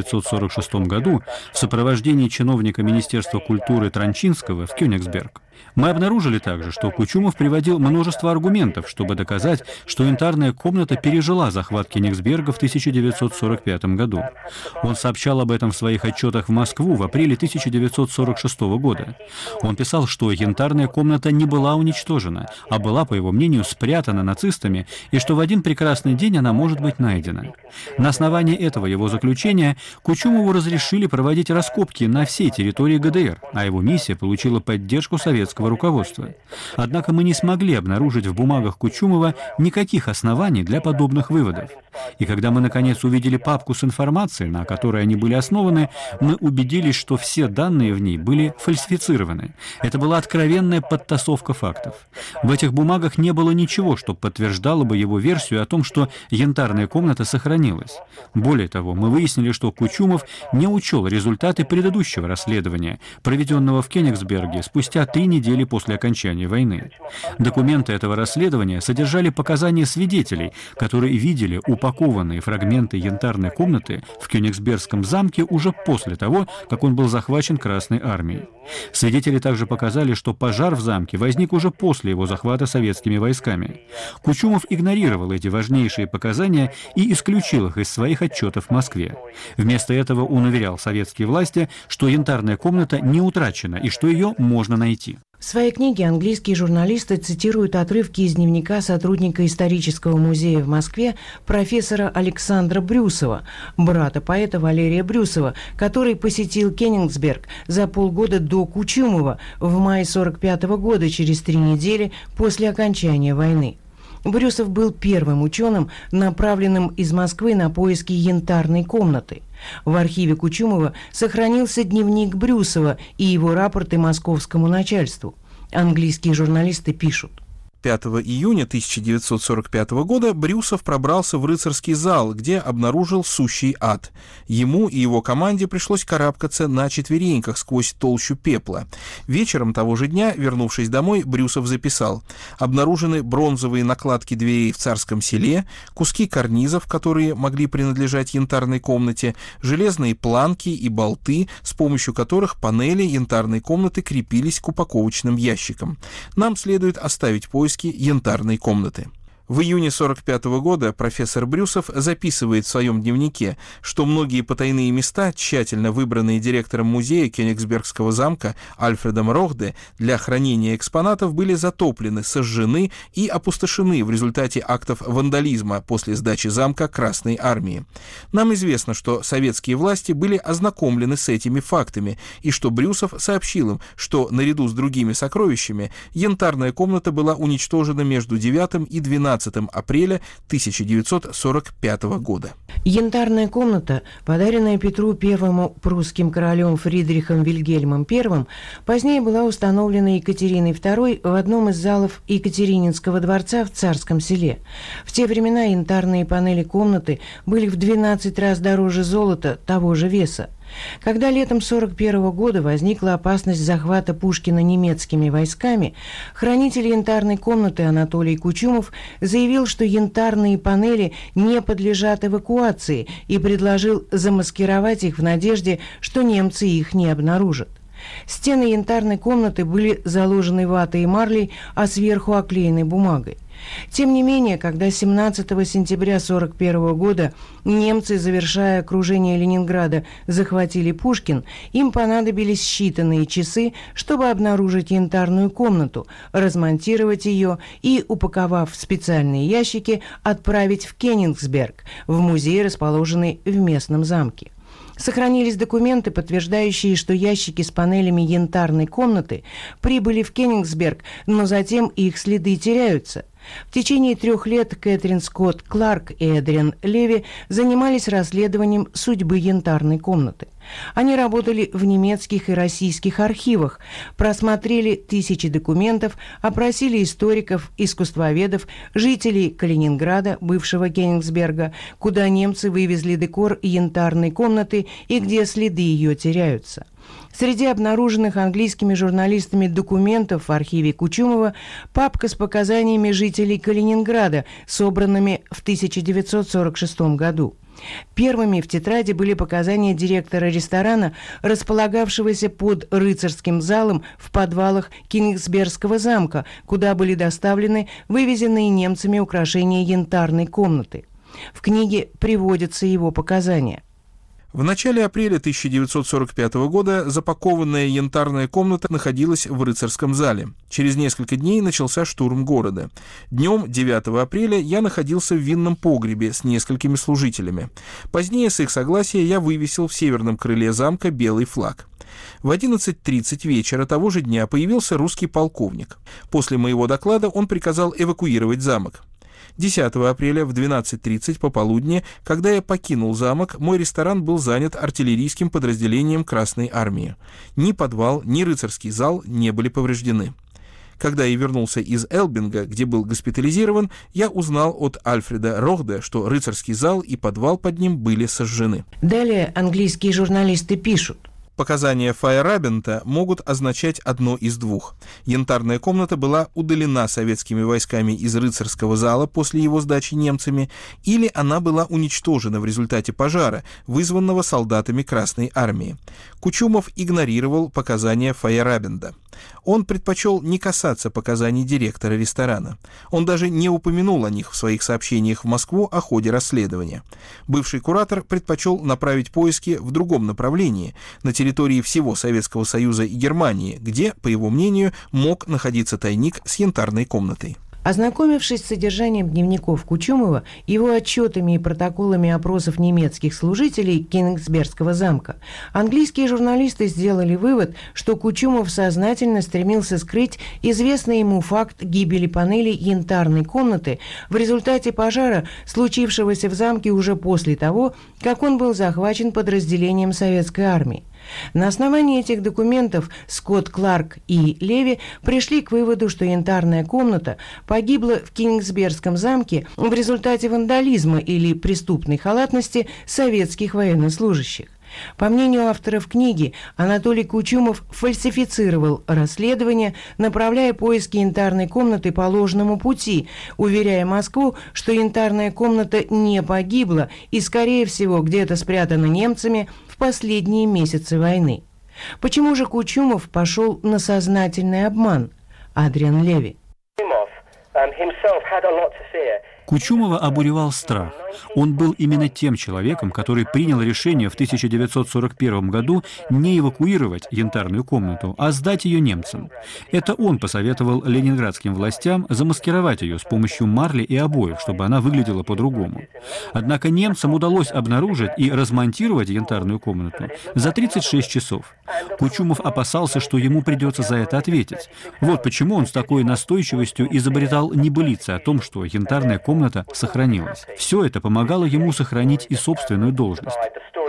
1946 году в сопровождении чиновника Министерства культуры Транчинского в Кёнигсберг. Мы обнаружили также, что Кучумов приводил множество аргументов, чтобы доказать, что янтарная комната пережила захват Кёнигсберга в 1945 году. Он сообщал об этом в своих отчетах в Москву в апреле 1946 года. Он писал, что янтарная комната не была уничтожена, а была, по его мнению, спрятана нацистами, и что в один прекрасный день она может быть найдена. На основании этого его заключения Кучумову разрешили проводить раскопки на всей территории ГДР, а его миссия получила поддержку советского руководства. Однако мы не смогли обнаружить в бумагах Кучумова никаких оснований для подобных выводов. И когда мы, наконец, увидели папку с информацией, на которой они были основаны, мы убедились, что все данные в ней были фальсифицированы. Это была откровенная подтасовка фактов. В этих бумагах не было ничего, что подтверждало бы его версию о том, что янтарная комната сохранилась. Более того, мы выяснили, что Кучумов не учел результаты предыдущего расследования, проведенного в Кёнигсберге спустя 3 недели после окончания войны. Документы этого расследования содержали показания свидетелей, которые видели упакованные фрагменты янтарной комнаты в Кёнигсбергском замке уже после того, как он был захвачен Красной армией. Свидетели также показали, что пожар в замке возник уже после его захвата советскими войсками. Кучумов игнорировал эти важнейшие показания и исключил их из своих отчетов в Москве. Вместо этого он уверял советские власти, что янтарная комната не утрачена и что ее можно найти. В своей книге английские журналисты цитируют отрывки из дневника сотрудника исторического музея в Москве профессора Александра Брюсова, брата поэта Валерия Брюсова, который посетил Кёнигсберг за полгода до Кучумова в мае 1945 года, через 3 недели после окончания войны. Брюсов был первым ученым, направленным из Москвы на поиски янтарной комнаты. В архиве Кучумова сохранился дневник Брюсова и его рапорты московскому начальству. Английские журналисты пишут: 5 июня 1945 года Брюсов пробрался в рыцарский зал, где обнаружил сущий ад. Ему и его команде пришлось карабкаться на четвереньках сквозь толщу пепла. Вечером того же дня, вернувшись домой, Брюсов записал: обнаружены бронзовые накладки дверей в Царском Селе, куски карнизов, которые могли принадлежать янтарной комнате, железные планки и болты, с помощью которых панели янтарной комнаты крепились к упаковочным ящикам. Нам следует оставить поиски янтарной комнаты. В июне 1945 года профессор Брюсов записывает в своем дневнике, что многие потайные места, тщательно выбранные директором музея Кёнигсбергского замка Альфредом Рохде для хранения экспонатов, были затоплены, сожжены и опустошены в результате актов вандализма после сдачи замка Красной армии. Нам известно, что советские власти были ознакомлены с этими фактами и что Брюсов сообщил им, что наряду с другими сокровищами янтарная комната была уничтожена между 9 и 12 апреля 1945 года. Янтарная комната, подаренная Петру I прусским королем Фридрихом Вильгельмом I, позднее была установлена Екатериной II в одном из залов Екатерининского дворца в Царском Селе. В те времена янтарные панели комнаты были в 12 раз дороже золота того же веса. Когда летом 1941 года возникла опасность захвата Пушкина немецкими войсками, хранитель янтарной комнаты Анатолий Кучумов заявил, что янтарные панели не подлежат эвакуации, и предложил замаскировать их в надежде, что немцы их не обнаружат. Стены янтарной комнаты были заложены ватой и марлей, а сверху оклеены бумагой. Тем не менее, когда 17 сентября 1941 года немцы, завершая окружение Ленинграда, захватили Пушкин, им понадобились считанные часы, чтобы обнаружить янтарную комнату, размонтировать ее и, упаковав в специальные ящики, отправить в Кёнигсберг, в музей, расположенный в местном замке. Сохранились документы, подтверждающие, что ящики с панелями янтарной комнаты прибыли в Кёнигсберг, но затем их следы теряются. В течение 3 лет Кэтрин Скотт Кларк и Эдриан Леви занимались расследованием судьбы янтарной комнаты. Они работали в немецких и российских архивах, просмотрели тысячи документов, опросили историков, искусствоведов, жителей Калининграда, бывшего Кёнигсберга, куда немцы вывезли декор янтарной комнаты и где следы ее теряются. Среди обнаруженных английскими журналистами документов в архиве Кучумова папка с показаниями жителей Калининграда, собранными в 1946 году. Первыми в тетради были показания директора ресторана, располагавшегося под рыцарским залом в подвалах Кенигсбергского замка, куда были доставлены вывезенные немцами украшения янтарной комнаты. В книге приводятся его показания. В начале апреля 1945 года запакованная янтарная комната находилась в рыцарском зале. Через несколько дней начался штурм города. Днем 9 апреля я находился в винном погребе с несколькими служителями. Позднее, с их согласия, я вывесил в северном крыле замка белый флаг. В 11:30 вечера того же дня появился русский полковник. После моего доклада он приказал эвакуировать замок. 10 апреля в 12:30 пополудни, когда я покинул замок, мой ресторан был занят артиллерийским подразделением Красной армии. Ни подвал, ни рыцарский зал не были повреждены. Когда я вернулся из Элбинга, где был госпитализирован, я узнал от Альфреда Рохде, что рыцарский зал и подвал под ним были сожжены. Далее английские журналисты пишут. Показания Фейерабента могут означать одно из двух. Янтарная комната была удалена советскими войсками из рыцарского зала после его сдачи немцами, или она была уничтожена в результате пожара, вызванного солдатами Красной армии. Кучумов игнорировал показания Фейерабента. Он предпочел не касаться показаний директора ресторана. Он даже не упомянул о них в своих сообщениях в Москву о ходе расследования. Бывший куратор предпочел направить поиски в другом направлении, на территории всего Советского Союза и Германии, где, по его мнению, мог находиться тайник с янтарной комнатой. Ознакомившись с содержанием дневников Кучумова, его отчетами и протоколами опросов немецких служителей Кенигсбергского замка, английские журналисты сделали вывод, что Кучумов сознательно стремился скрыть известный ему факт гибели панели янтарной комнаты в результате пожара, случившегося в замке уже после того, как он был захвачен подразделением советской армии. На основании этих документов Скотт, Кларк и Леви пришли к выводу, что янтарная комната погибла в Кенигсбергском замке в результате вандализма или преступной халатности советских военнослужащих. По мнению авторов книги, Анатолий Кучумов фальсифицировал расследование, направляя поиски янтарной комнаты по ложному пути, уверяя Москву, что янтарная комната не погибла и, скорее всего, где-то спрятана немцами в последние месяцы войны. Почему же Кучумов пошел на сознательный обман? Адриан Леви. Кучумова обуревал страх. Он был именно тем человеком, который принял решение в 1941 году не эвакуировать янтарную комнату, а сдать ее немцам. Это он посоветовал ленинградским властям замаскировать ее с помощью марли и обоев, чтобы она выглядела по-другому. Однако немцам удалось обнаружить и размонтировать янтарную комнату за 36 часов. Кучумов опасался, что ему придется за это ответить. Вот почему он с такой настойчивостью изобретал небылицы о том, что янтарная комната сохранилась. Все это помогало ему сохранить и собственную должность.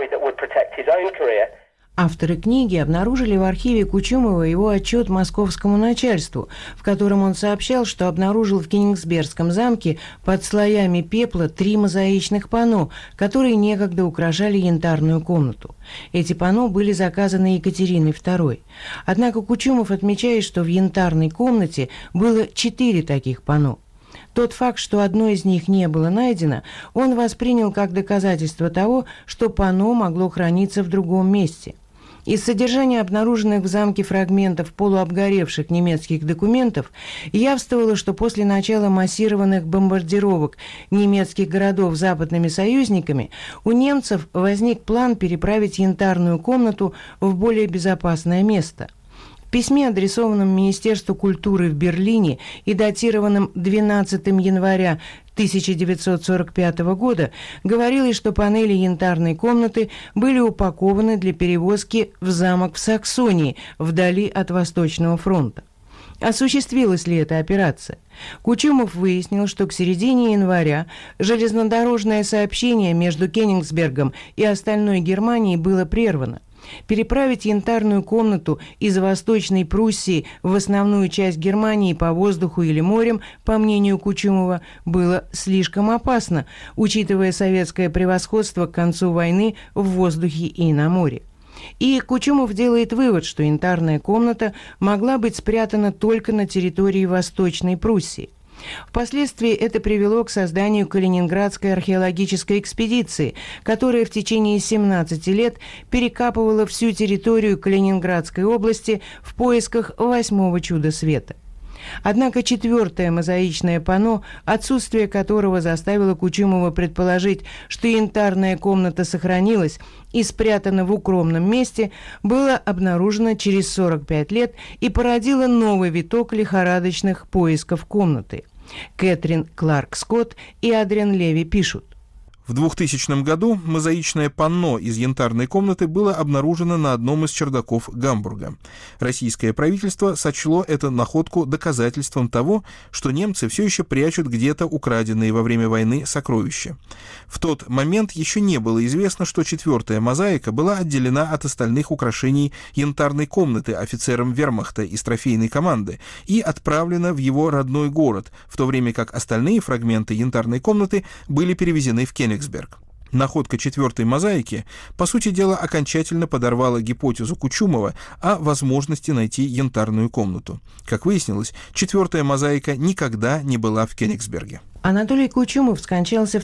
Авторы книги обнаружили в архиве Кучумова его отчет московскому начальству, в котором он сообщал, что обнаружил в Кенигсбергском замке под слоями пепла 3 мозаичных панно, которые некогда украшали янтарную комнату. Эти панно были заказаны Екатериной II. Однако Кучумов отмечает, что в янтарной комнате было 4 таких панно. Тот факт, что одно из них не было найдено, он воспринял как доказательство того, что панно могло храниться в другом месте. Из содержания обнаруженных в замке фрагментов полуобгоревших немецких документов явствовало, что после начала массированных бомбардировок немецких городов западными союзниками у немцев возник план переправить янтарную комнату в более безопасное место. В письме, адресованном Министерству культуры в Берлине и датированном 12 января 1945 года, говорилось, что панели янтарной комнаты были упакованы для перевозки в замок в Саксонии, вдали от Восточного фронта. Осуществилась ли эта операция? Кучумов выяснил, что к середине января железнодорожное сообщение между Кенигсбергом и остальной Германией было прервано. Переправить янтарную комнату из Восточной Пруссии в основную часть Германии по воздуху или морем, по мнению Кучумова, было слишком опасно, учитывая советское превосходство к концу войны в воздухе и на море. И Кучумов делает вывод, что янтарная комната могла быть спрятана только на территории Восточной Пруссии. Впоследствии это привело к созданию Калининградской археологической экспедиции, которая в течение 17 лет перекапывала всю территорию Калининградской области в поисках 8-го чуда света. Однако 4-е мозаичное панно, отсутствие которого заставило Кучумова предположить, что янтарная комната сохранилась и спрятана в укромном месте, было обнаружено через 45 лет и породило новый виток лихорадочных поисков комнаты. Кэтрин Кларк Скотт и Адриан Леви пишут. В 2000 году мозаичное панно из янтарной комнаты было обнаружено на одном из чердаков Гамбурга. Российское правительство сочло эту находку доказательством того, что немцы все еще прячут где-то украденные во время войны сокровища. В тот момент еще не было известно, что 4-я мозаика была отделена от остальных украшений янтарной комнаты офицером вермахта из трофейной команды и отправлена в его родной город, в то время как остальные фрагменты янтарной комнаты были перевезены в Кёнигсберг. Находка 4-й мозаики, по сути дела, окончательно подорвала гипотезу Кучумова о возможности найти янтарную комнату. Как выяснилось, 4-я мозаика никогда не была в Кёнигсберге. Анатолий Кучумов скончался в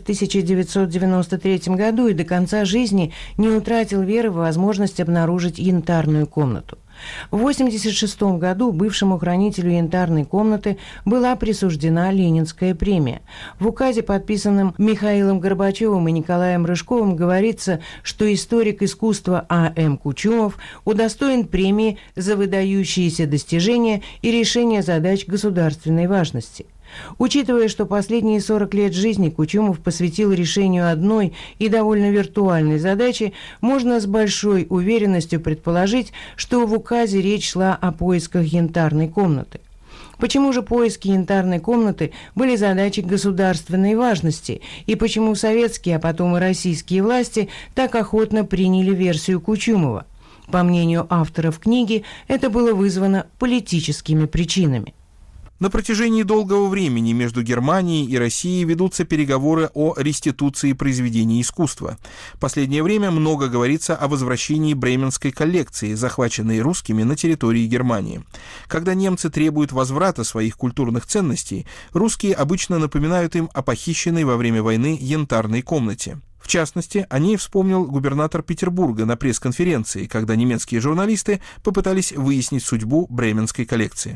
1993 году и до конца жизни не утратил веры в возможность обнаружить янтарную комнату. В 1986 году бывшему хранителю янтарной комнаты была присуждена Ленинская премия. В указе, подписанном Михаилом Горбачевым и Николаем Рыжковым, говорится, что историк искусства А.М. Кучумов удостоен премии за выдающиеся достижения и решение задач государственной важности. Учитывая, что последние 40 лет жизни Кучумов посвятил решению одной и довольно виртуальной задачи, можно с большой уверенностью предположить, что в указе речь шла о поисках янтарной комнаты. Почему же поиски янтарной комнаты были задачей государственной важности, и почему советские, а потом и российские власти так охотно приняли версию Кучумова? По мнению авторов книги, это было вызвано политическими причинами. На протяжении долгого времени между Германией и Россией ведутся переговоры о реституции произведений искусства. В последнее время много говорится о возвращении бременской коллекции, захваченной русскими на территории Германии. Когда немцы требуют возврата своих культурных ценностей, русские обычно напоминают им о похищенной во время войны янтарной комнате. В частности, о ней вспомнил губернатор Петербурга на пресс-конференции, когда немецкие журналисты попытались выяснить судьбу бременской коллекции.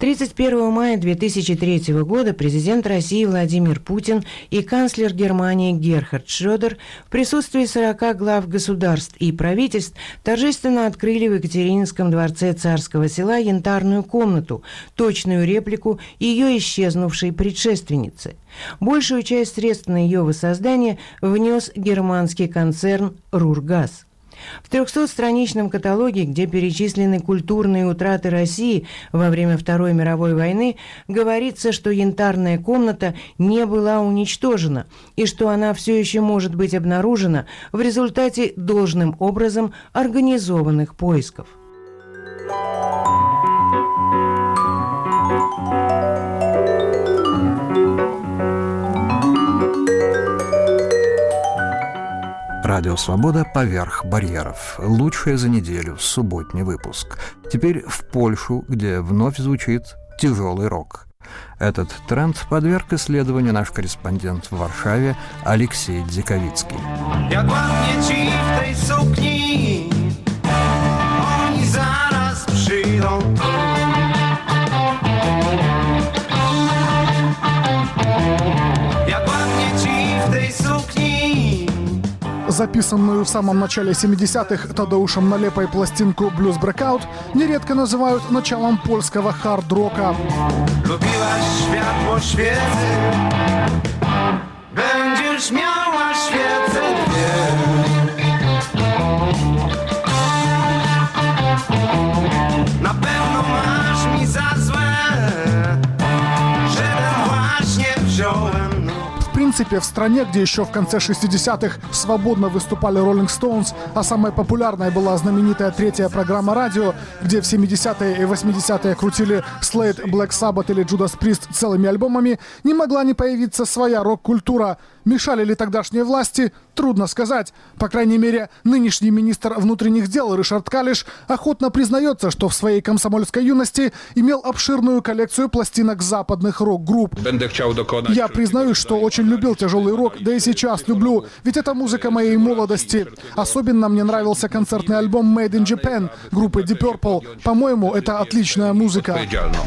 31 мая 2003 года президент России Владимир Путин и канцлер Германии Герхард Шрёдер в присутствии 40 глав государств и правительств торжественно открыли в Екатерининском дворце Царского Села янтарную комнату, точную реплику ее исчезнувшей предшественницы. Большую часть средств на ее воссоздание внес германский концерн «Рургаз». В 300-страничном каталоге, где перечислены культурные утраты России во время Второй мировой войны, говорится, что янтарная комната не была уничтожена и что она все еще может быть обнаружена в результате должным образом организованных поисков. Радио «Свобода» поверх барьеров. Лучшее за неделю, субботний выпуск. Теперь в Польшу, где вновь звучит тяжелый рок. Этот тренд подверг исследованию наш корреспондент в Варшаве Алексей Дзиковицкий. Jak ładnie ci w tej sukni, oni zaraz przyjdą. Jak ładnie ci w tej sukni. Записанную в самом начале 70-х Тадеушем Налепой пластинку «Blues Breakout» нередко называют началом польского хард-рока. Lubiłaś światło świecy, będziesz miała świecę dwie. Na pewno masz mi za złe, że ten właśnie wziąłem. В принципе, в стране, где еще в конце 60-х свободно выступали Rolling Stones, а самой популярной была знаменитая третья программа радио, где в 70-е и 80-е крутили Slade, Black Sabbath или Judas Priest целыми альбомами, не могла не появиться своя рок-культура. Мешали ли тогдашние власти? Трудно сказать. По крайней мере, нынешний министр внутренних дел Ришард Калиш охотно признается, что в своей комсомольской юности имел обширную коллекцию пластинок западных рок-групп. Я признаюсь, что очень любил тяжелый рок, да и сейчас люблю, ведь это музыка моей молодости. Особенно мне нравился концертный альбом Made in Japan группы Deep Purple. По-моему, это отличная музыка.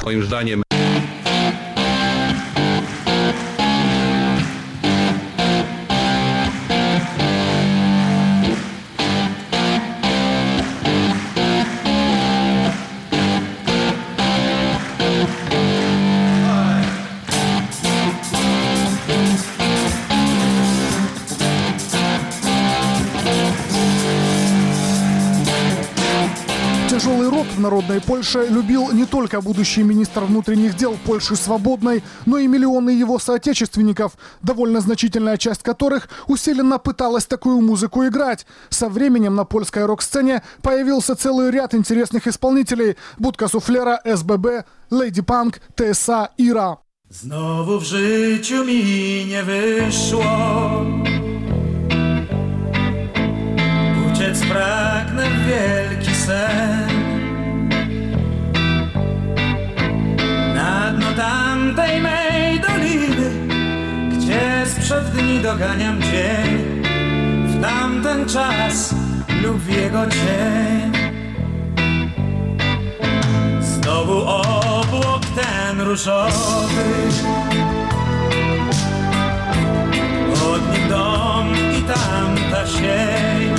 Тяжелый рок в народной Польше любил не только будущий министр внутренних дел Польши Свободной, но и миллионы его соотечественников, довольно значительная часть которых усиленно пыталась такую музыку играть. Со временем на польской рок-сцене появился целый ряд интересных исполнителей: Budka Suflera, СББ, Lady Punk, ТСА, Ира. Znowu w życiu mi nie wyszło. Uciec pragnę w wielki sen. Na dno tamtej mej doliny, gdzie sprzed dni doganiam dzień, w tamten czas lub w jego cień. Znowu obłok ten różowy, od nim dom i tamta sień.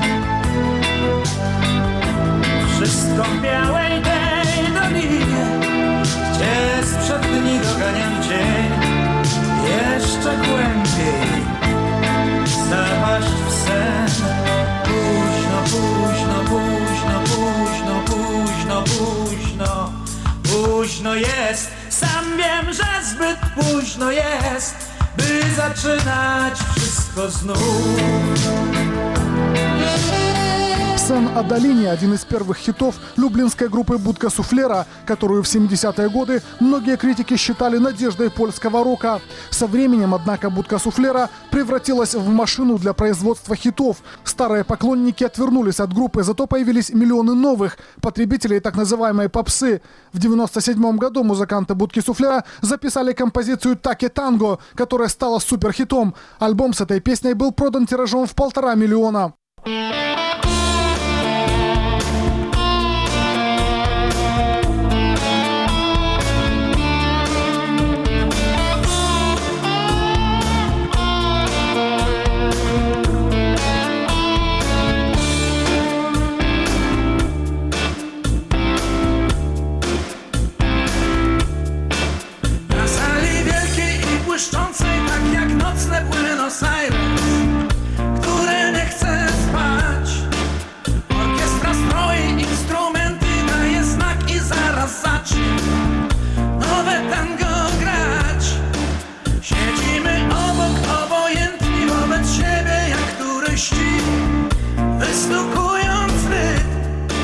Wszystko w białej tej dolinie, gdzie sprzed dni doganiam dzień. Jeszcze głębiej zapaść w sen. Późno, późno, późno, późno, późno, późno. Późno jest, sam wiem, że zbyt późno jest, by zaczynać wszystko znów. «Сэн о долине» — один из первых хитов люблинской группы Budka Suflera, которую в 70-е годы многие критики считали надеждой польского рока. Со временем, однако, Budka Suflera превратилась в машину для производства хитов. Старые поклонники отвернулись от группы, зато появились миллионы новых потребителей так называемой попсы. В 1997 году музыканты Budki Suflera записали композицию «Таке Танго», которая стала суперхитом. Альбом с этой песней был продан тиражом в 1,5 миллиона. Tak jak nocne Buenos Aires, które nie chce spać. Orkiestra stroi instrumenty, daje znak i zaraz zacznie nowe tango grać. Siedzimy obok, obojętni wobec siebie jak turyści, wystukując rytm.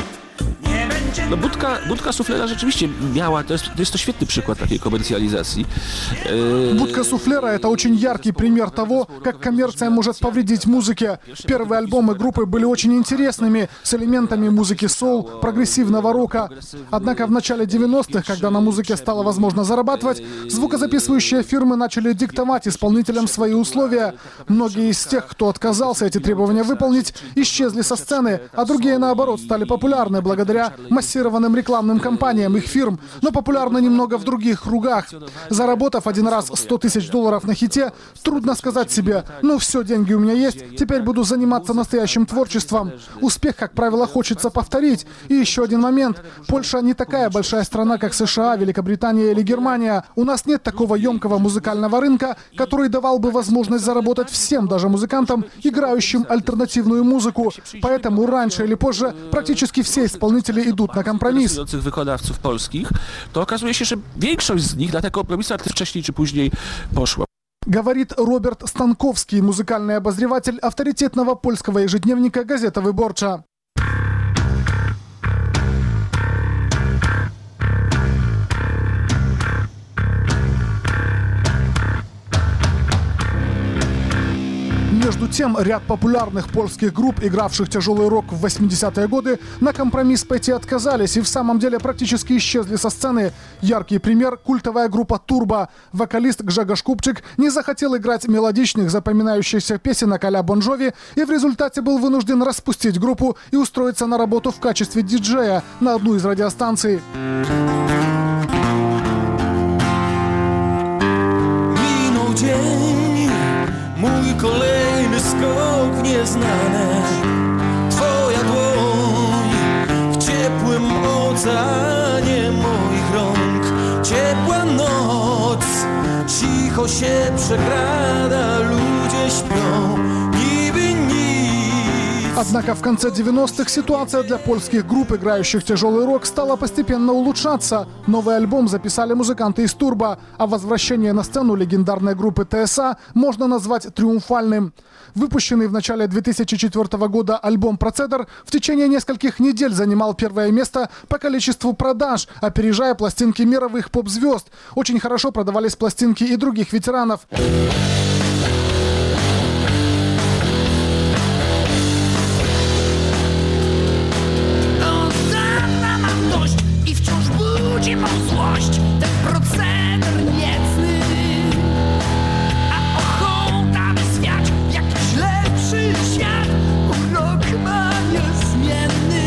No Budka Suflera rzeczywiście miała, to jest to świetny przykład takiej komercjalizacji. Budka Sufлера — это очень яркий пример того, как коммерция может повредить музыке. Первые альбомы группы были очень интересными, с элементами музыки соул, прогрессивного рока. Однако в начале 90-х, когда на музыке стало возможно зарабатывать, звукозаписывающие фирмы начали диктовать исполнителям свои условия. Многие из тех, кто отказался эти требования выполнить, исчезли со сцены, а другие, наоборот, стали популярны благодаря массированным рекламным кампаниям их фирм, но популярны немного в других кругах. Заработав один раз $100 000 на хите, трудно сказать себе: ну все, деньги у меня есть, теперь буду заниматься настоящим творчеством. Успех, как правило, хочется повторить. И еще один момент. Польша не такая большая страна, как США, Великобритания или Германия. У нас нет такого емкого музыкального рынка, который давал бы возможность заработать всем, даже музыкантам, играющим альтернативную музыку. Поэтому раньше или позже практически все исполнители идут на компромисс. Wykonawców polskich, to okazuje się, że większość z nich na te kompromisy wcześniej czy później poszła. Говорит Роберт Станковский, музыкальный обозреватель авторитетного польского ежедневника «Газета Выборча». Между тем, ряд популярных польских групп, игравших тяжелый рок в 80-е годы, на компромисс пойти отказались и в самом деле практически исчезли со сцены. Яркий пример – культовая группа «Турбо». Вокалист Гжегош Купчик не захотел играть мелодичных, запоминающихся песенок а-ля Бон Джови и в результате был вынужден распустить группу и устроиться на работу в качестве диджея на одну из радиостанций. Minął dzień, mój kolejny skok w nieznane. Twoja dłoń w ciepłym oceanie moich rąk. Ciepła noc cicho się przekrada, ludzie śpią niby nic. Однако в конце 90-х ситуация для польских групп, играющих тяжелый рок, стала постепенно улучшаться. Новый альбом записали музыканты из «Турбо», а возвращение на сцену легендарной группы ТСА можно назвать триумфальным. Выпущенный в начале 2004 года альбом «Процедер» в течение нескольких недель занимал первое место по количеству продаж, опережая пластинки мировых поп-звезд. Очень хорошо продавались пластинки и других ветеранов. Budzi mą złość, ten proceder niecny, a ochota wyswiać w jakiś lepszy świat, urok ma niezmienny.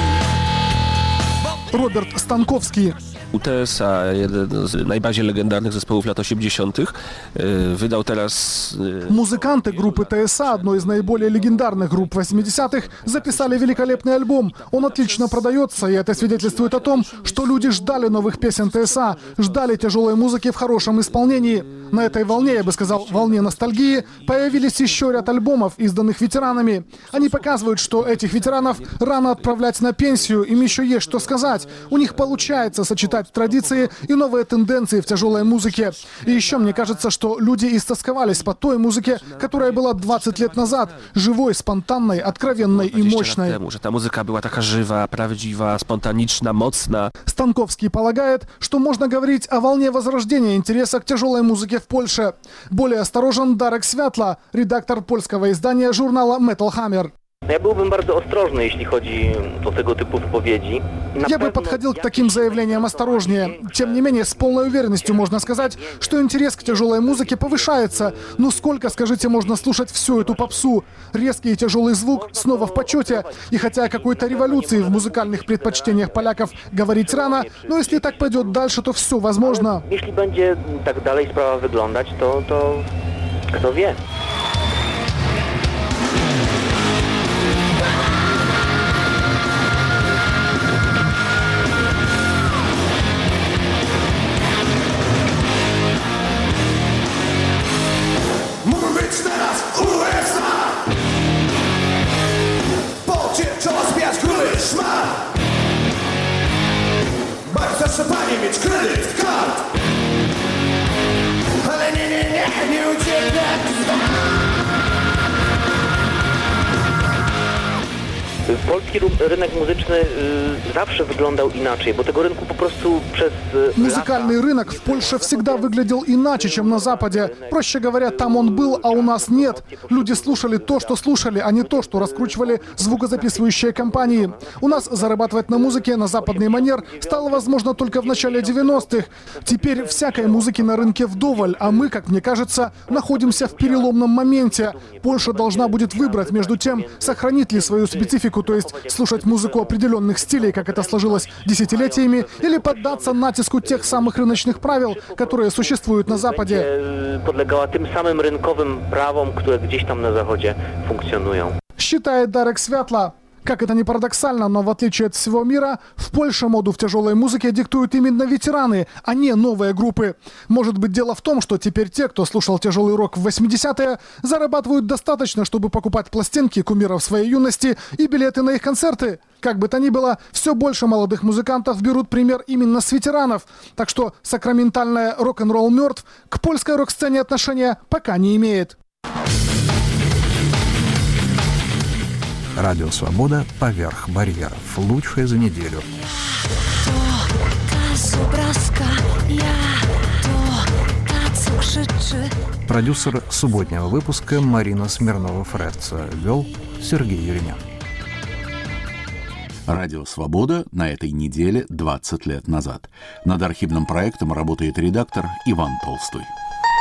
Роберт Станковский. UTSA, jeden z najbardziej legendarnych zespołów lat 80., wydał teraz... Музыканты группы ТСА, одной из наиболее легендарных групп 80-х, записали великолепный альбом. Он отлично продается, и это свидетельствует о том, что люди ждали новых песен ТСА, ждали тяжелой музыки в хорошем исполнении. На этой волне, я бы сказал, волне ностальгии, появились еще ряд альбомов, изданных ветеранами. Они показывают, что этих ветеранов рано отправлять на пенсию, им еще есть что сказать. У них получается сочетать традиции и новые тенденции в тяжелой музыке. И еще мне кажется, что люди истосковались по той музыке, которая была 20 лет назад, живой, спонтанной, откровенной и мощной. Та музыка была такая живая, правдивая, спонтанична, мощная. Станковский полагает, что можно говорить о волне возрождения интереса к тяжелой музыке в Польше. Более осторожен Darek Światła, редактор польского издания журнала Metal Hammer. Ja byłbym bardzo ostrożny, jeśli chodzi o tego typu wypowiedzi. Я бы подходил к таким заявлениям осторожнее. Тем не менее, с полной уверенностью можно сказать, что интерес к тяжелой музыке повышается. Ну сколько, скажите, можно слушать всю эту попсу? Резкий и тяжелый звук снова в почете. И хотя о какой-то революции в музыкальных предпочтениях поляков говорить рано, но если так пойдет дальше, то все возможно. Jeśli będzie tak dalej sprawa wyglądać, to kto wie? Zatrzepanie mieć kredyt kart, ale nie uciekać. Polski rynek muzyczny zawsze wyglądał inaczej, bo tego rynku po prostu przez Музыкальный рынок в Польше всегда выглядел иначе, чем на Западе. Проще говоря, там он был, а у нас нет. Люди слушали то, что слушали, а не то, что раскручивали звукозаписывающие компании. У нас зарабатывать на музыке на западный манер стало возможно только в начале 90-х. Теперь всякой музыки на рынке вдоволь, а мы, как мне кажется, находимся в переломном моменте. Польша должна будет выбрать между тем, сохранит ли свою специфику, то есть слушать музыку определенных стилей, как это сложилось десятилетиями, или поддаться натиску тех самых рыночных правил, которые существуют на Западе. Podlegała tym samym rynkowym prawom, które gdzieś tam na Zachodzie funkcjonują. Считает Darek Światła. Как это ни парадоксально, но в отличие от всего мира, в Польше моду в тяжелой музыке диктуют именно ветераны, а не новые группы. Может быть, дело в том, что теперь те, кто слушал тяжелый рок в 80-е, зарабатывают достаточно, чтобы покупать пластинки кумиров своей юности и билеты на их концерты. Как бы то ни было, все больше молодых музыкантов берут пример именно с ветеранов. Так что сакраментальное рок-н-ролл мертв к польской рок-сцене отношения пока не имеет. Радио «Свобода» поверх барьеров. Лучшее за неделю. To ta z obrazka, ja to ta, co krzyczy. Продюсер субботнего выпуска Марина Смирнова-Фредца. Вел Сергей Юринян. Радио «Свобода» на этой неделе 20 лет назад. Над архивным проектом работает редактор Иван Толстой.